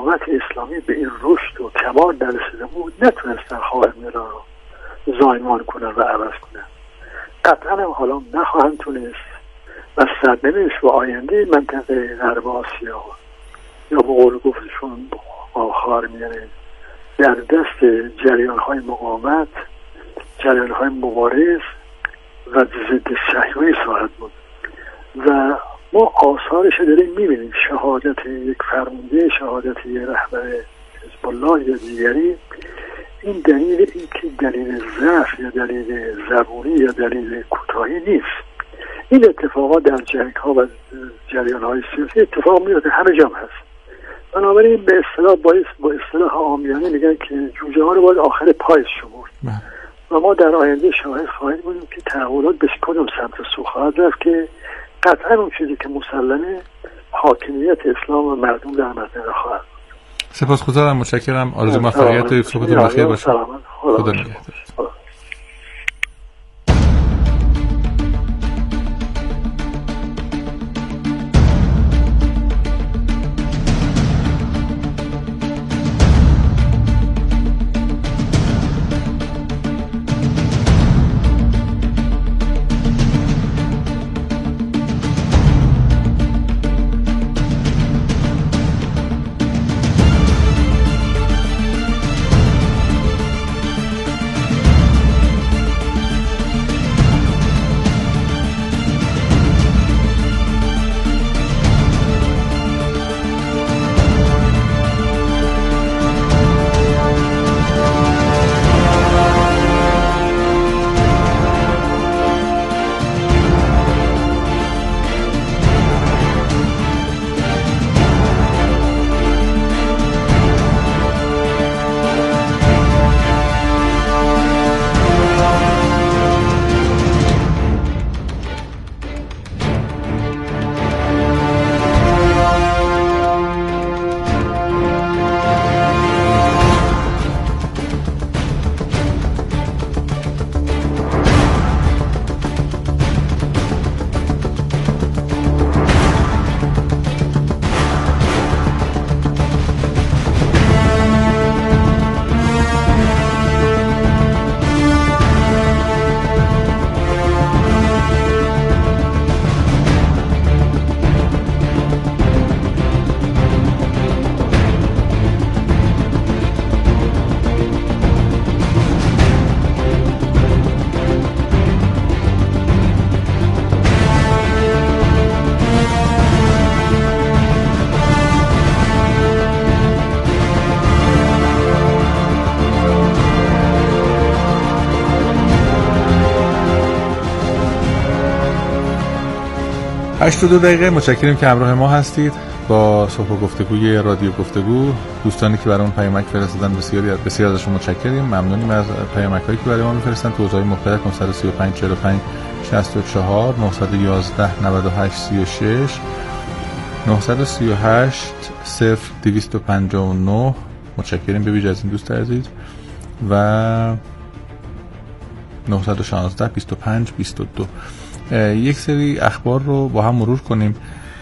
امامت اسلامی به این رشد و کمال نرسیده بود، نتونستن خاورمیانه رو زایمان کنن و عوض کنن. قطعا هم حالا نخواهند تونست و سرنوشت و آینده منطقه غرب آسیا یا به قول گفتشون خاورمیانه در دست جریان‌های مقاومت، جریان‌های مبارز و ضد صهیونی خواهد بود و ما آثارش داریم می‌بینیم. شهادت یک فرمانده، شهادت یک رهبر حزب الله یا دیگری، این دلیل این که دلیل ضعف یا دلیل زبونی یا دلیل کوتاهی نیست. این اتفاقات در جنگ‌ها و جریان‌های سیاسی اتفاق میفته، همه جا هست. بنابراین به اصطلاح با اصطلاح عامیانه میگن که جوجه ها رو باید آخر پاییز شمرد و ما در آینده شاهد خواهیم بودیم که تحولات به کدوم سمت سو خواهد رفت که قطعا اون چیزی که مسلمه حاکمیت اسلام و مردم در منطقه خواهد. سپاسگزارم، متشکرم. آرزوی موفقیت دارید. صبحتون بخیر باشه. خدا نگهدار. هشت و 2 دقیقه. متشکریم که همراه ما هستید با صبح گفتگوی رادیو گفتگو. دوستانی که برامون پیامک فرستادن بسیار ازشون متشکریم. ممنونیم از پیامک‌هایی که برای ما می‌فرستن تو حوزه‌های مختلف. 935 45 64 911 98 36 938 0 259. متشکریم به ویژه از این دوست عزیز و 916 25 22. یک سری اخبار رو با هم مرور کنیم.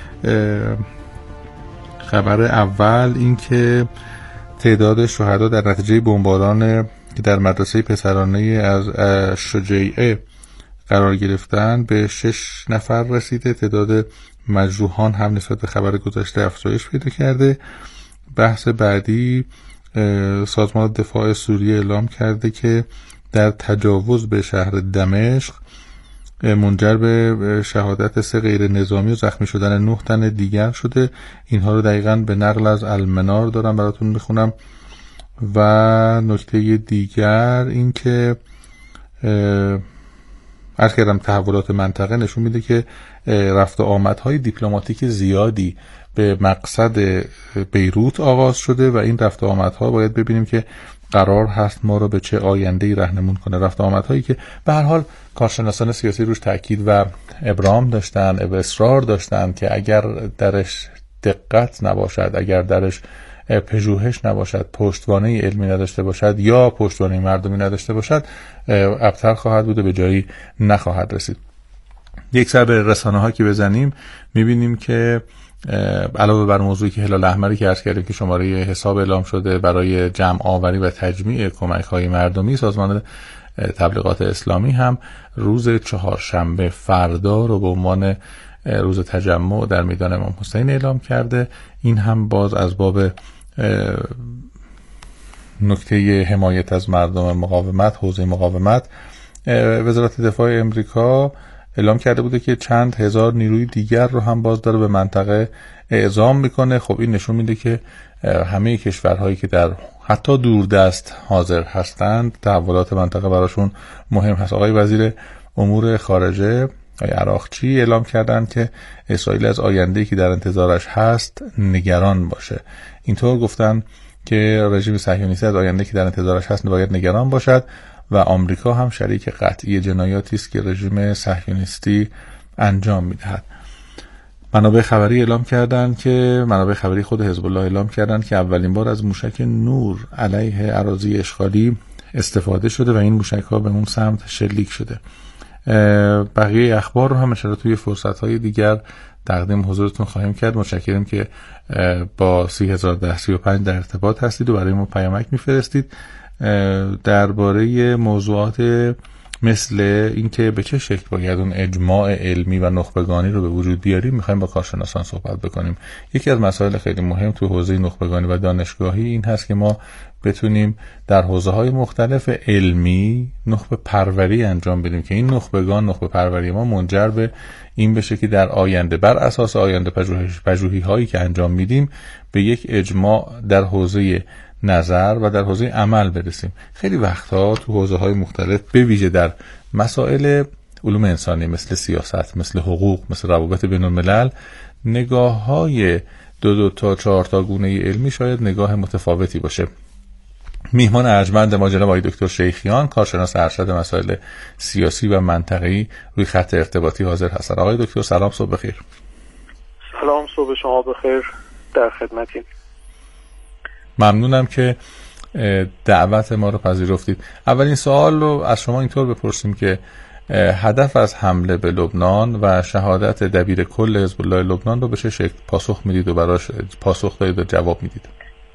خبر اول این که تعداد شهدا در نتیجه بمباران که در مدرسه پسرانه از شجیعه قرار گرفتن به 6 نفر رسیده. تعداد مجروحان هم نسبت به خبر گذشته افزایش پیدا کرده. بحث بعدی، سازمان دفاع سوریه اعلام کرده که در تجاوز به شهر دمشق منجر به شهادت 3 غیر نظامی و زخمی شدن 9 تن دیگر شده. اینها رو دقیقاً به نقل از المنار دارم براتون میخونم. و نکته دیگر این که عرض کردم تحولات منطقه نشون میده که رفت و آمدهای دیپلماتیک زیادی به مقصد بیروت آغاز شده و این رفت و آمدها باید ببینیم که قرار هست ما رو به چه آینده‌ای راهنمون کنه. رفت و آمدهایی که به هر حال کارشناسان سیاسی روش تاکید و ابرام داشتن و اصرار داشتن که اگر درش دقت نباشد، اگر درش پژوهش نباشد، پشتوانه علمی نداشته باشد یا پشتوانه مردمی نداشته باشد، ابتر خواهد بود و به جایی نخواهد رسید. یک سر به رسانه ها که بزنیم میبینیم که علاوه بر موضوعی که هلال احمری که عرض کردیم که شماره حساب اعلام شده برای جمع آوری و تجمیع کمک‌های مردمی، سازمان تبلیغات اسلامی هم روز چهارشنبه فردا رو به عنوان روز تجمع در میدان امام حسین اعلام کرده. این هم باز از باب نکته حمایت از مردم مقاومت، حوزه مقاومت، وزارت دفاع امریکا اعلام کرده بوده که چند هزار نیروی دیگر رو هم باز داره به منطقه اعزام میکنه. خب این نشون میده که همه کشورهایی که در حتی دوردست حاضر هستند تحولات منطقه براشون مهم هست. آقای وزیر امور خارجه آقای عراقچی اعلام کردند که اسرائیل از آینده‌ای که در انتظارش هست نگران باشه. اینطور گفتن که رژیم صهیونیستی از آینده‌ای که در انتظارش هست باید نگران باشد و آمریکا هم شریک قطعی جنایاتی است که رژیم صهیونیستی انجام می‌دهد. منابع خبری خود حزب الله اعلام کردند که اولین بار از موشک نور علیه اراضی اشغالی استفاده شده و این موشک‌ها به اون سمت شلیک شده. بقیه اخبار رو هم ان شاءالله توی فرصت‌های دیگر تقدیم حضورتون خواهیم کرد. متشکرم که با 301035 در ارتباط هستید و برای ما پیامک می‌فرستید. درباره موضوعات مثل اینکه به چه شکل باید اون اجماع علمی و نخبگانی رو به وجود بیاریم میخوایم با کارشناسان صحبت بکنیم. یکی از مسائل خیلی مهم تو حوزه نخبگانی و دانشگاهی این هست که ما بتونیم در حوزه‌های مختلف علمی نخبه پروری انجام بدیم که این نخبه پروری ما منجر به این بشه که در آینده بر اساس آینده پژوهی‌هایی که انجام میدیم به یک اجماع در حوزه نظر و در حوزه عمل برسیم. خیلی وقتها تو حوزه‌های مختلف به ویژه در مسائل علوم انسانی مثل سیاست، مثل حقوق، مثل روابط بین الملل نگاه‌های دو تا 4 تا گونه علمی شاید نگاه متفاوتی باشه. میهمان ارجمند ما جناب آقای دکتر شیخیان، کارشناس ارشد مسائل سیاسی و منطقه‌ای روی خط ارتباطی حاضر هستند. آقای دکتر سلام، صبح بخیر. سلام، صبح شما بخیر، در خدمتیم. ممنونم که دعوت ما رو پذیرفتید. اولین سوال رو از شما اینطور بپرسیم که هدف از حمله به لبنان و شهادت دبیر کل حزب الله لبنان رو به چه شکل پاسخ میدید و براش پاسخ دارید و جواب میدید؟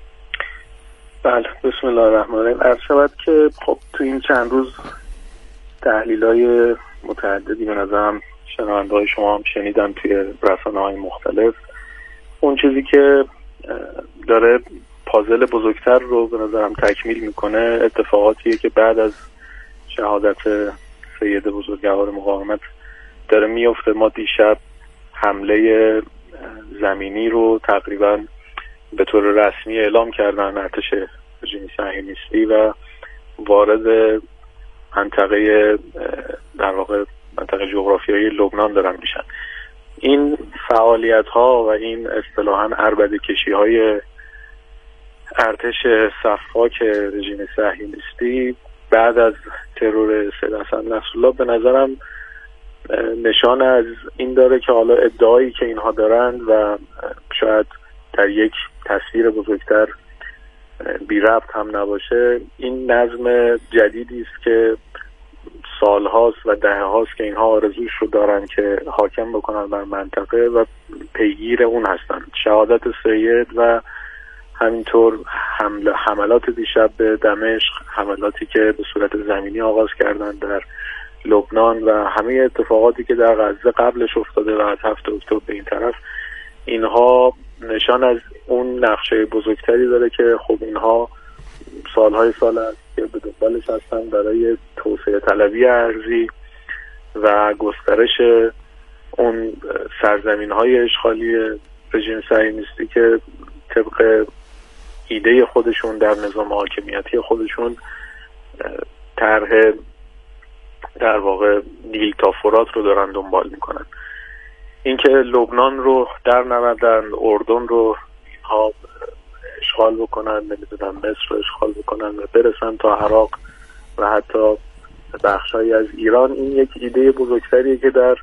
بله، بسم الله الرحمن الرحیم. عرض شود که خب تو این چند روز تحلیل‌های متعددی به نظرم شنونده‌های شما هم شنیدن توی رسانه‌های مختلف. اون چیزی که داره پازل بزرگتر رو به نظرم تکمیل میکنه اتفاقاتیه که بعد از شهادت سید بزرگوار مقاومت داره میفته. ما دیشب حمله زمینی رو تقریبا به طور رسمی اعلام کردن ارتش رژیم صهیونیستی و وارد منطقه در واقع منطقه جغرافیایی لبنان دارن میشن. این فعالیت ها و این اصطلاحاً عربده‌کشی های ارتش صفاک رژیم صهیونیستی بعد از ترور سید حسن نصرالله به نظرم نشان از این داره که حالا ادعایی که اینها دارند و شاید در یک تصویر بزرگتر بی ربط هم نباشه، این نظم جدیدی است که سالهاست و دههاست که اینها آرزوش رو دارن که حاکم بکنن بر منطقه و پیگیر اون هستن. شهادت سید و همینطور حملات دیشب به دمشق، حملاتی که به صورت زمینی آغاز کردن در لبنان و همه اتفاقاتی که در غزه قبلش افتاده و از 7 اکتبر به این طرف، اینها نشان از اون نقشه بزرگتری داره که خب اینها سالهای سال است که به دنبالش هستن برای توسعه طلبی ارضی و گسترش اون سرزمین‌های اشغالی رژیم صهیونیستی که طبق ایده خودشون در نظام حاکمیتی خودشون طرح در واقع نیل تا فرات رو دارن دنبال میکنن. اینکه لبنان رو در نوردن، اردن رو اینها اشغال بکنن، نمیدونم مصر رو اشغال بکنن و برسن تا عراق و حتی بخشایی از ایران، این یک ایده بزرگتریه که در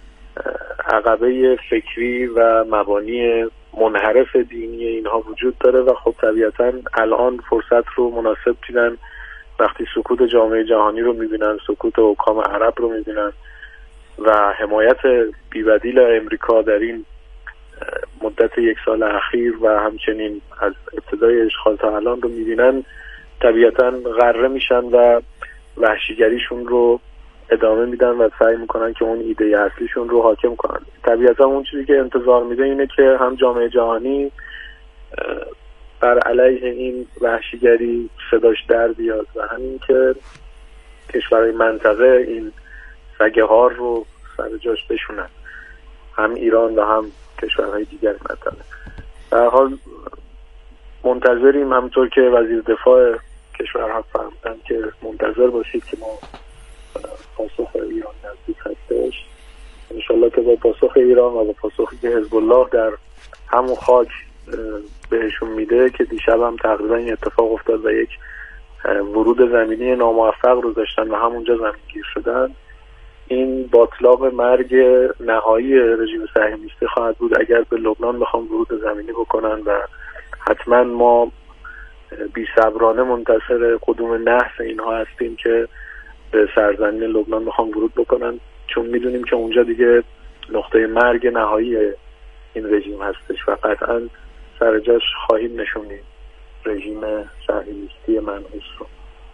عقبه فکری و مبانی منحرف دینی اینها وجود داره و خب طبیعتا الان فرصت رو مناسب دیدن وقتی سکوت جامعه جهانی رو میبینن، سکوت حکام عرب رو میبینن و حمایت بی‌بدیل امریکا در این مدت 1 سال اخیر و همچنین از ابتدای اشغال تا الان رو میبینن طبیعتاً غره میشن و وحشیگریشون رو ادامه میدن و سعی میکنن که اون ایده اصلیشون رو حاکم کنن. طبیعتاً اون چیزی که انتظار میده اینه که هم جامعه جهانی بر علیه این وحشیگری صداش در بیاد و همین که کشورهای منطقه این سگه ها رو سر جاش بشونن، هم ایران و هم کشورهای دیگر منطقه. در حال منتظریم، همونطور که وزیر دفاع کشور هم فرمودن که منتظر باشید که ما پاسخ ایران نزدیک هستش. انشالله که با پاسخ ایران و با پاسخی که حزب الله در همون خاک بهشون میده که دیشب هم تقریبا این اتفاق افتاد و یک ورود زمینی ناموفق رو داشتن و همونجا زمینگیر شدن، این باطلاق مرگ نهایی رژیم صهیونیستی خواهد بود اگر به لبنان بخوام ورود زمینی بکنن و حتما ما بی‌صبرانه منتظر قدوم نحس اینها هستیم که به سرزمین لبنان بخوام ورود بکنن، چون میدونیم که اونجا دیگه نقطه مرگ نهایی این رژیم هستش و قطعا سر جاش خواهیم نشونید رژیم صهیونیستی منحوس رو.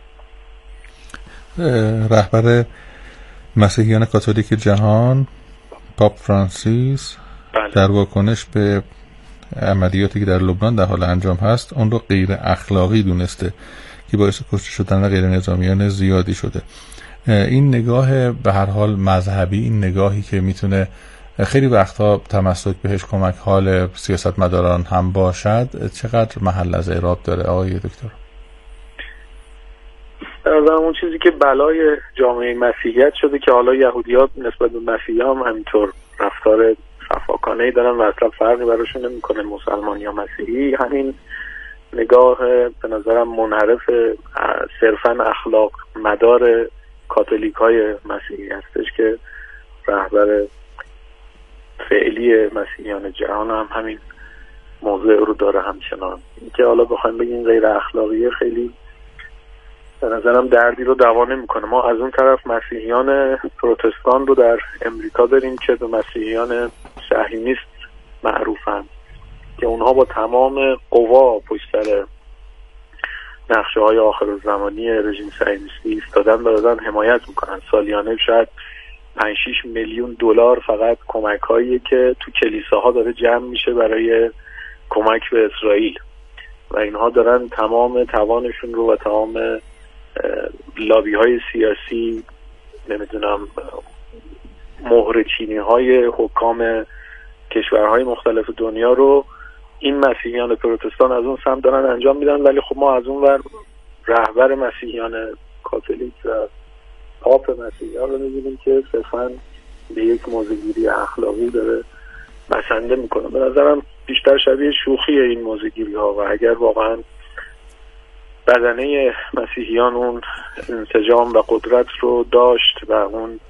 رهبر مسیحیان کاتولیک جهان پاپ فرانسیس در واکنش به عملیاتی که در لبنان در حال انجام هست اون رو غیر اخلاقی دونسته که باعث کشته شدن و غیر نظامیان زیادی شده. این نگاه به هر حال مذهبی، این نگاهی که میتونه خیلی وقتا تمسک بهش کمک حال سیاستمداران هم باشد، چقدر محل از اعراب داره آقای دکتر؟ اون چیزی که بلای جامعه مسیحیت شده که حالا یهودیات نسبت به مسیحیان هم همینطور رفتار شفاکانه‌ای دارن و اصلا فرقی براشون نمی‌کنه مسلمان یا مسیحی، همین نگاه به نظرم منحرف صرفاً اخلاق مدار کاتولیک‌های مسیحی هستش که رهبر فعلی مسیحیان جهان هم همین موضوع رو داره همچنان. اینکه حالا بخوایم بگیم غیر اخلاقیه خیلی به نظرم دردی رو دوا نمی‌کنه. ما از اون طرف مسیحیان پروتستان رو در امریکا داریم که به مسیحیان صهیونیست معروفن که اونها با تمام قوا پشت سر نقشه‌های آخرالزمانی رژیم صهیونیستی ایستادن و دارن حمایت میکنن. سالیانه شاید 5-6 میلیون دلار فقط کمک‌هایی که تو کلیساها داره جمع میشه برای کمک به اسرائیل و اینها دارن تمام توانشون رو و تمام لابی‌های سیاسی، نمیدونم مهرچینی‌های حکام کشورهای مختلف دنیا رو این مسیحیان پروتستان از اون سمت دارن انجام میدن، ولی خب ما از اون ور رهبر مسیحیان کاتولیک و پاپ مسیحیان رو می‌بینیم که صرفاً به یک موضوعگیری اخلاقی داره بسنده میکنه. به نظرم بیشتر شبیه شوخی این موضوعگیری‌ها و اگر واقعاً بدنه مسیحیان اون انسجام و قدرت رو داشت و اون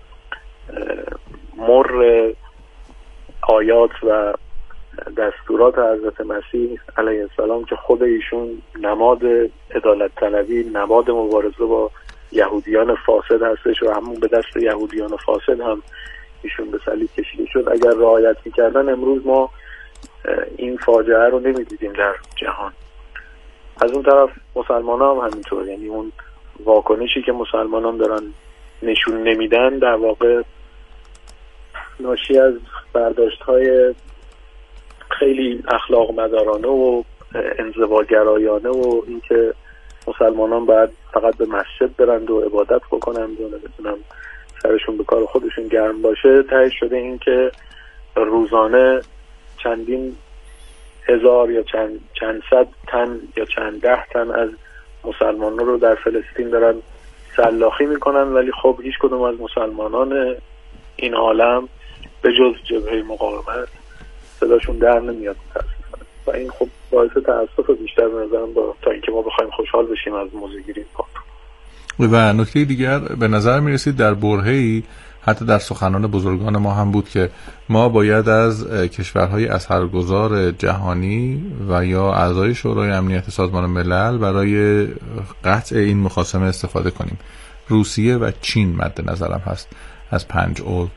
مر آیات و دستورات حضرت مسیح علیه السلام که خود ایشون نماد عدالت طلبی، نماد مبارزه با یهودیان فاسد هستش و همون به دست یهودیان فاسد هم ایشون به صلیب کشیده شد، اگر رعایت میکردن امروز ما این فاجعه رو نمیدیدیم در جهان. از اون طرف مسلمان هم همینطور، یعنی اون واکنشی که مسلمانان دارن نشون نمیدن در واقع ناشی از برداشت‌های خیلی اخلاق مدارانه و انزواگرایانه و اینکه مسلمانان باید فقط به مسجد برند و عبادت بکنند و نمیدونم سرشون به کار خودشون گرم باشه، تهش شده این که روزانه چندین هزار یا چند صد تن یا چند ده تن از مسلمانان رو در فلسطین دارن سلاخی میکنن، ولی خب هیچ کدوم از مسلمانان این عالم به جز جبهه مقاومت صداشون در نمیاد متاسفانه و این خب باعث تأسف بیشتر به نظرم تا اینکه ما بخوایم خوشحال بشیم از موضوعگیری پاپ. و نکته دیگر به نظر میرسید در برهه‌ای حتی در سخنان بزرگان ما هم بود که ما باید از کشورهای اثرگذار جهانی و یا اعضای شورای امنیت سازمان ملل برای قطع این مخاصمه استفاده کنیم. روسیه و چین مد نظرم هست از 5 عضو.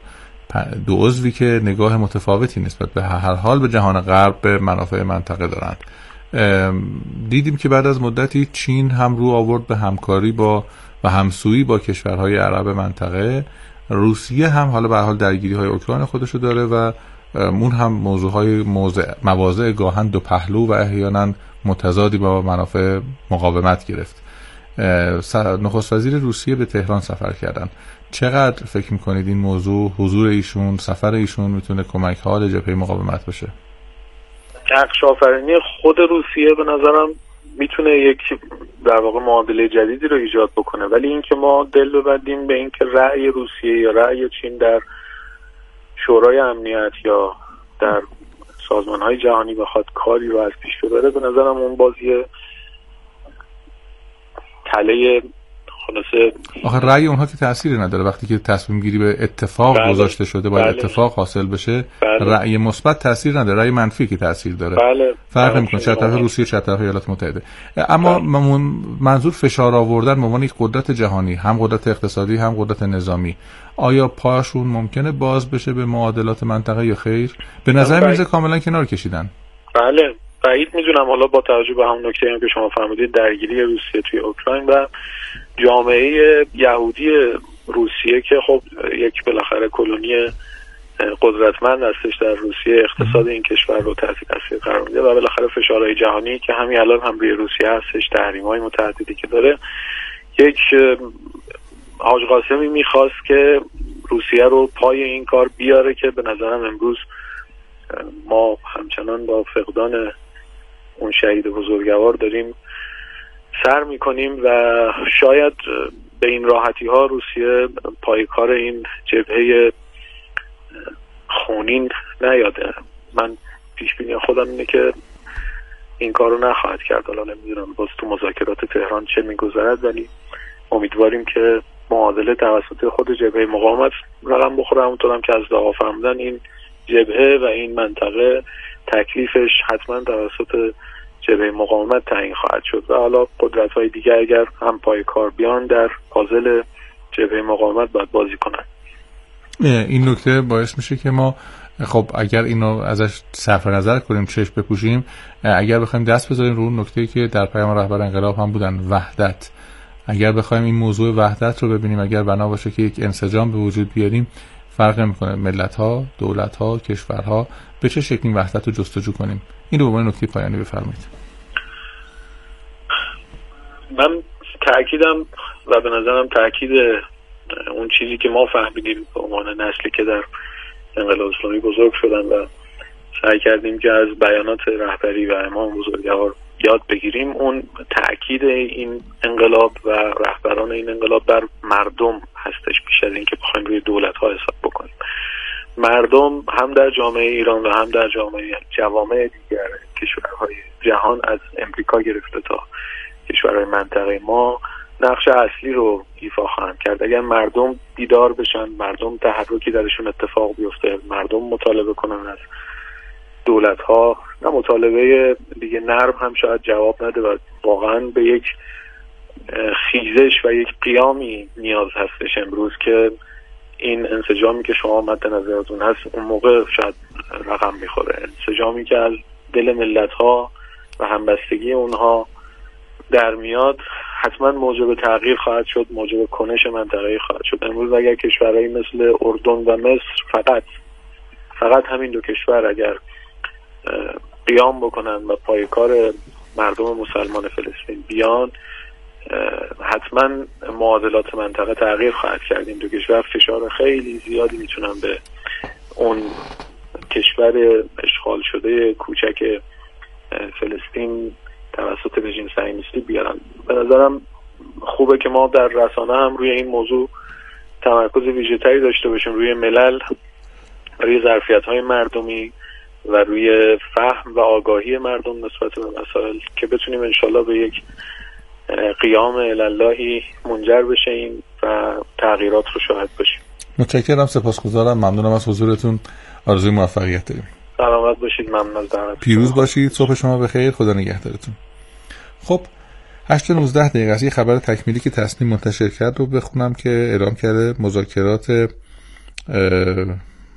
دو عضوی که نگاه متفاوتی نسبت به هر حال به جهان غرب به منافع منطقه دارند. دیدیم که بعد از مدتی چین هم رو آورد به همکاری با و همسویی با کشورهای عرب منطقه. روسیه هم حالا به هر حال درگیری‌های اوکراین خودشو داره و اون هم مواضع گاهن دو پهلو و احیانا متضادی با منافع مقاومت گرفت. نخست وزیر روسیه به تهران سفر کردن. چقدر فکر میکنید این موضوع، حضور ایشون، سفر ایشون میتونه کمک حال جبهه مقاومت باشه؟ نقش آفرینی خود روسیه به نظرم میتونه یک در واقع معادله جدیدی رو ایجاد بکنه، ولی اینکه ما دل ببندیم به اینکه رأی روسیه یا رأی چین در شورای امنیت یا در سازمان‌های جهانی بخواد کاری رو از پیش ببره، به نظرم اون بازی تله خلاصه. آخه رأی اونها که تأثیری نداره وقتی که تصمیم گیری به اتفاق گذاشته شده باید اتفاق حاصل بشه. رأی مثبت تأثیر نداره، رأی منفی که تأثیر داره. فرق میکنه چه طرف روسیه چه طرف ایالات متحده. اما منظور فشار آوردن به عنوان یک قدرت جهانی، هم قدرت اقتصادی هم قدرت نظامی، آیا پاشون ممکنه باز بشه به معادلات منطقه یا خیر؟ به نظر میاد کاملا کنار کشیدن. بله بعید میدونم، حالا با توجه به همون نکته‌ای که شما فرمودید، درگیری روسیه توی اوکراین و جامعه یهودی روسیه که خب یک بالاخره کلونی قدرتمند هستش در روسیه، اقتصاد این کشور رو تحت تاثیر قرار میده و بالاخره فشارهای جهانی که همین الان هم روی روسیه هستش، تحریم‌های متعددی که داره. یک حاج قاسمی میخواست که روسیه رو پای این کار بیاره که به نظرم امروز ما همچنان با فقدان اون شهید بزرگوار داریم سر میکنیم و شاید به این راحتی ها روسیه پای کار این جبهه خونین نیاده. من پیش بینی خودم اینه که این کارو نخواهد کرد. حالا نمیدونم باز تو مذاکرات تهران چه میگذرد، ولی امیدواریم که معادله توسط خود جبهه مقاومت رقم بخوره. همونطور هم که از دعا فرمودن این جبهه و این منطقه تکلیفش حتما توسط جبهه مقاومت تعیین خواهد شد و حالا قدرت‌های دیگه اگر هم پای کار بیان در پازل جبهه مقاومت باید بازی کنن. این نکته باعث میشه که ما خب اگر اینو ازش صرف نظر کنیم، چشم بپوشیم، اگر بخوایم دست بذاریم رو اون نکته‌ای که در پیام رهبر انقلاب هم بودن، وحدت، اگر بخوایم این موضوع وحدت رو ببینیم، اگر بنا باشه که یک انسجام به وجود بیاریم، فرق نمی‌کنه ملت‌ها، دولت‌ها، کشورها به چه شکلی وحدت رو جستجو کنیم. این رو به عنوان نکته پایانی بفرمایید. من تأکیدم و به نظرم تأکید اون چیزی که ما فهمیدیم به عنوان نسلی که در انقلاب اسلامی بزرگ شدن و سعی کردیم که از بیانات رهبری و امام بزرگوار یاد بگیریم، اون تأکید این انقلاب و رهبران این انقلاب بر مردم هستش بیش از این که بخوایم روی دولت‌ها حساب بکنیم. مردم هم در جامعه ایران و هم در جوامع دیگر کشورهای جهان از امریکا گرفته تا کشورهای منطقه ما نقش اصلی رو ایفا خواهند کرد. اگر مردم بیدار بشن، مردم تحرکی درشون اتفاق بیفته، مردم مطالبه کنن از دولت‌ها، نه مطالبه دیگه نرم هم شاید جواب نده و واقعا به یک خیزش و یک قیامی نیاز هستش امروز که این انسجامی که شما مد نظرتون هست اون موقع شاید رقم میخوره. انسجامی که از دل ملت‌ها و همبستگی اونها در میاد حتما موجب تغییر خواهد شد، موجب کنش منطقه‌ای خواهد شد. امروز اگر کشورهایی مثل اردن و مصر فقط همین دو کشور اگر قیام بکنن و پای کار مردم مسلمان فلسطین بیان، حتما معادلات منطقه تغییر خواهد کرد. این دو کشور فشار خیلی زیادی میتونن به اون کشور اشغال شده کوچک فلسطین توسط رژیم صهیونیستی بیارن. به نظرم خوبه که ما در رسانه هم روی این موضوع تمرکز ویژه‌تری داشته باشیم، روی ملل، روی ظرفیت‌های مردمی و روی فهم و آگاهی مردم نسبت به مسائل که بتونیم انشالله به یک قیام الاللهی منجر بشیم و تغییرات رو شاهد باشیم. متشکرم، سپاسگزارم، ممنونم از حضورتون، آرزوی موفقیت داریم. سلامت باشید، ممنون از دعوتتون. پیروز باشید، صبح شما بخیر، خدا نگهدارتون. خب 8:19 دقیقه است. یه خبر تکمیلی که تصنیم منتشر کرد رو بخونم که اعلام کرده مذاکرات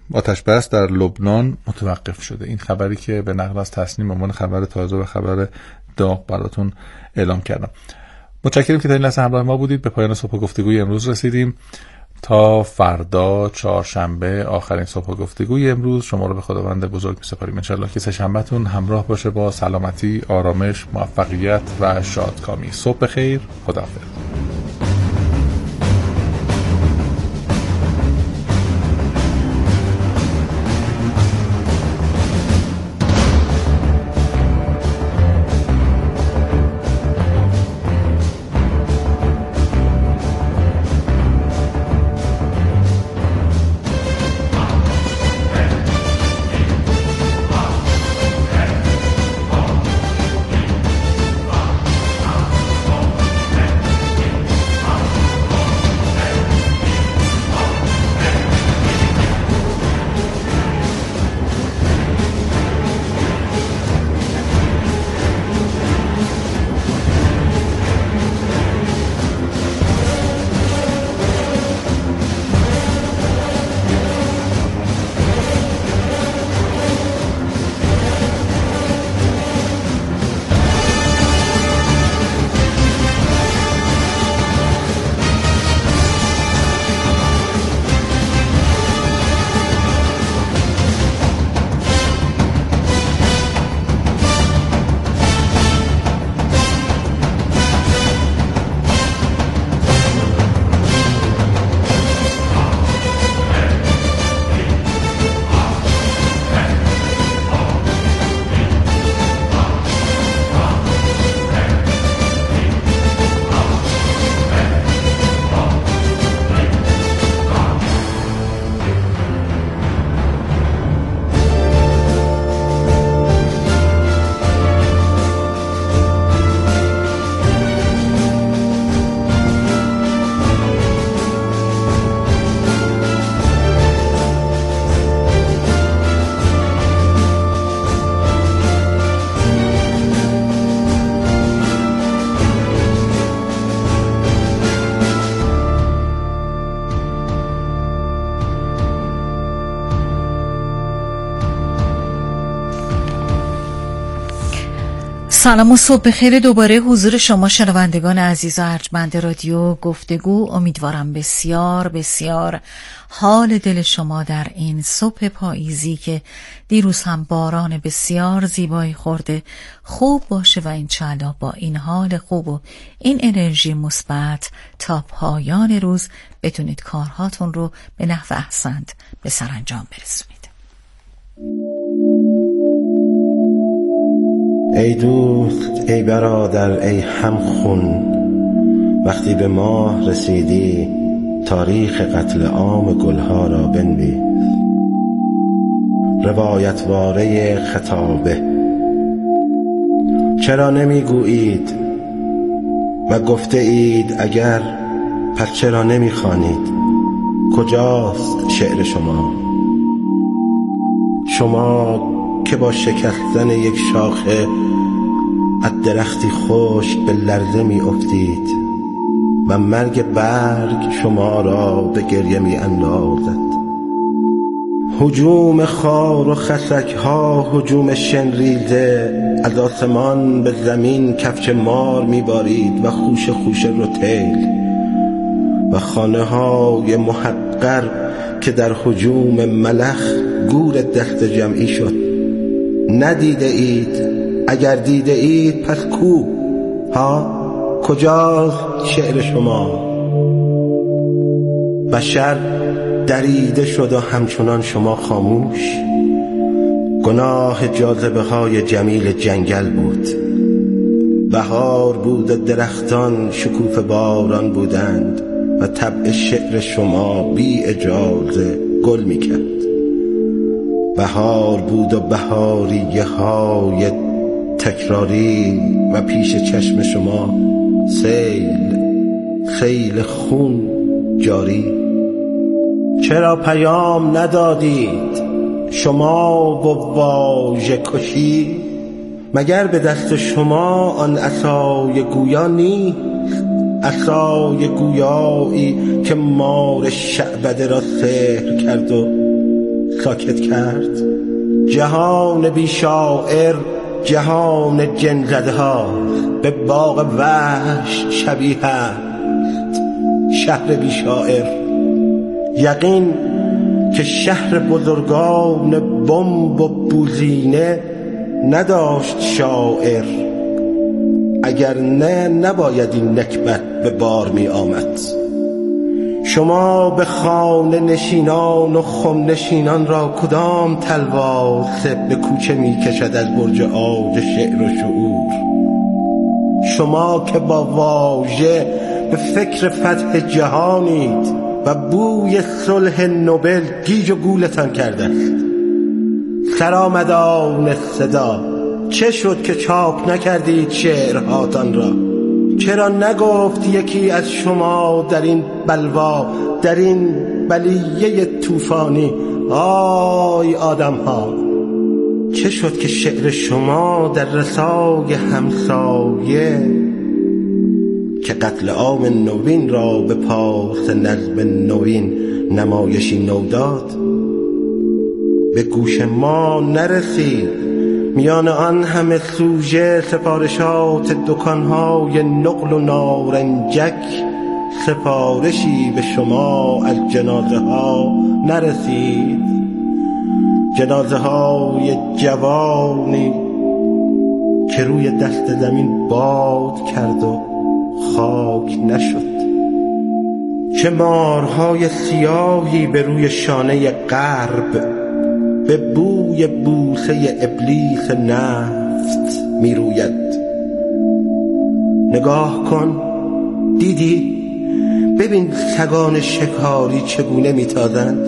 آتش بس در لبنان متوقف شده. این خبری که به نقل از تصنیم به عنوان خبر تازه و خبر داغ براتون اعلام کردم. متشکرم که تا این لحظه همراه ما بودید. به پایان صبح گفتگوی امروز رسیدیم. تا فردا چهارشنبه آخرین صبح گفتگوی امروز شما رو به خداوند بزرگ می‌سپاریم. ان شاءالله که سه‌شنبه‌تون همراه باشه با سلامتی، آرامش، موفقیت و شادکامی. صبح بخیر. خداحافظ. سلام و صبح بخیر. دوباره حضور شما شنوندگان عزیز و ارجمند رادیو گفتگو. امیدوارم بسیار بسیار حال دل شما در این صبح پاییزی که دیروز هم باران بسیار زیبایی خورده خوب باشه و انشالله با این حال خوب و این انرژی مثبت تا پایان روز بتونید کارهاتون رو به نحو احسن به سرانجام برسونید. ای دوست، ای برادر، ای همخون، وقتی به ماه رسیدی تاریخ قتل عام گلها را بنویس. روایتواره خطابه. چرا نمیگویید و گفته اید اگر، پس چرا نمیخوانید؟ کجاست شعر شما؟ شما که با شکستن یک شاخه از درختی خشک به لرزه می افتید و مرگ برگ شما را به گریه می اندازد. هجوم خار و خسک ها، هجوم شنریزه از آسمان به زمین کفچ مار می بارید و خوش خوش روتیل و خانه های محقر که در هجوم ملخ گور دست جمعی شد. ندیده اید؟ اگر دیده اید پس کو؟ ها؟ کجاست شعر شما؟ بشر دریده شد و همچنان شما خاموش. گناه جاذبه های جمیل جنگل بود. بهار بود و درختان شکوفه باران بودند و طبع شعر شما بی اجازه گل میکرد. بهار بود و بهاریه های تکراری و پیش چشم شما سیل خون جاری. چرا پیام ندادید شما و واژه کشی؟ مگر به دست شما آن عصای گویا نیست؟ عصای گویایی که مار شعبده را سحر کرد و ساکت کرد. جهان بی شاعر جهان جن زده ها به باغ وحش شبیه است. شهر بی شاعر یقین که شهر بزرگان بمب و بوزینه نداشت شاعر، اگر نه نباید این نکبت به بار می آمد. شما به خانه نشینان و خم نشینان را کدام تلوار به کوچه می کشد از برج عاج شعر و شعور؟ شما که با واژه به فکر فتح جهانید و بوی صلح نوبل گیج و گولتان کرده است. سرآمدان صدا، چه شد که چاپ نکردید شعرهاتان را؟ چرا نگفت یکی از شما در این بلوا، در این بلیه طوفانی؟ آی آدم ها، چه شد که شعر شما در رسای همسایه که قتل عام نوین را به پاس نظم نوین نمایشی نو داد به گوش ما نرسید؟ میان آن همه سوژه سفارشات دکانهای نقل و نارنجک سفارشی به شما از جنازه ها نرسید؟ جنازه های جوانی که روی دست زمین باد کرد و خاک نشد. چه مارهای سیاهی به روی شانه غرب به بوی بوسه ابلیس نفت می روید. نگاه کن، دیدی؟ ببین سگان شکاری چگونه می تازند.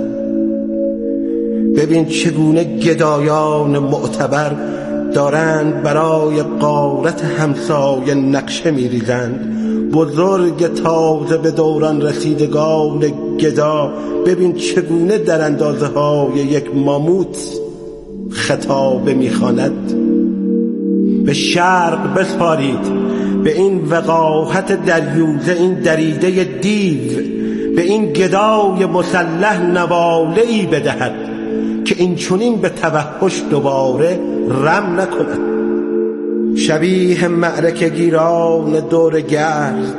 ببین چگونه گدایان معتبر دارند برای غارت همسایه نقشه می ریزند. بزرگ تازه به دوران رسیدگان گدا ببین چگونه در اندازه های یک ماموت خطابه میخواند. به شرق بسپارید، به این وقاحت دریوزه، این دریده دیو، به این گدای مسلح نواله‌ای بدهد که این چنین به توحش دوباره رم نکند. شبیه معرکه گیران دور گرد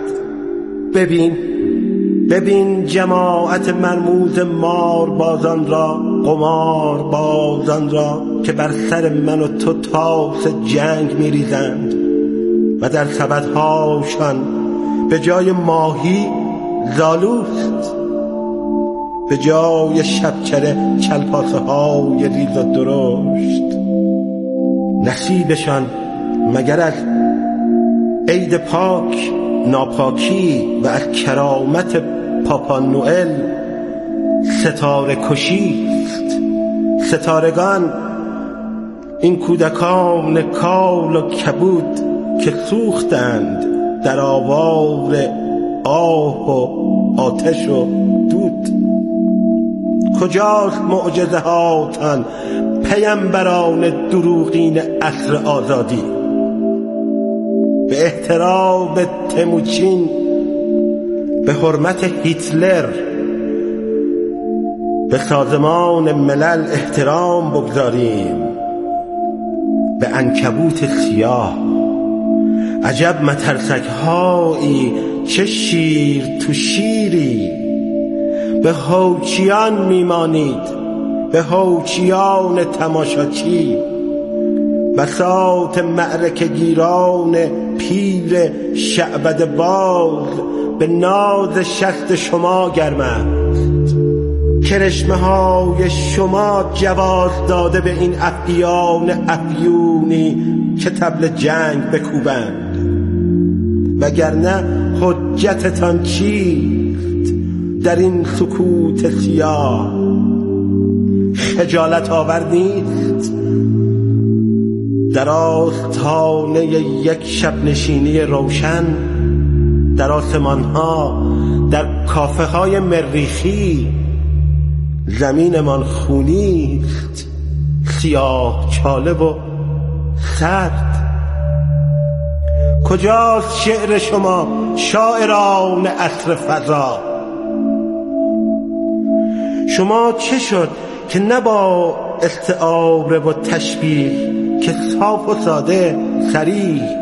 ببین جماعت مرموز مار بازان را، قمار بازان را که بر سر من و تو تاس جنگ میریزند و در سبدهاشان به جای ماهی زالوست، به جای شبچره چلپاسه های ریز و درشت. نصیبشان مگر از عید پاک ناپاکی و از کرامت پاپا نوئل ستاره کشیست؟ ستارگان این کودکان کال و کبود که سوختند در آوار آه و آتش و دود. کجاست معجزه هاتان پیامبران دروغین عصر آزادی؟ به احترام تموچین، به حرمت هیتلر، به سازمان ملل احترام بگذاریم. به عنکبوت سیاه عجب مترسک هایی، چه شیر تو شیری. به هوچیان میمانید، به هوچیان تماشاچی. بساط معرکه گیران پیر شعبد باز به ناز شست شما گرم است. کرشمه های شما جواز داده به این افیان افیونی که طبل جنگ بکوبند، وگرنه حجتتان چیست در این سکوت سیاه؟ خجالت آور نیست در آستانه یک شب نشینی روشن در آسمان ها، در کافه های مریخی زمینمان خونیست، سیاه چاله و سرد. کجاست شعر شما شاعران عصر فضا؟ شما چه شد که نه با استعاره و تشبیه، که صاف و ساده صریح.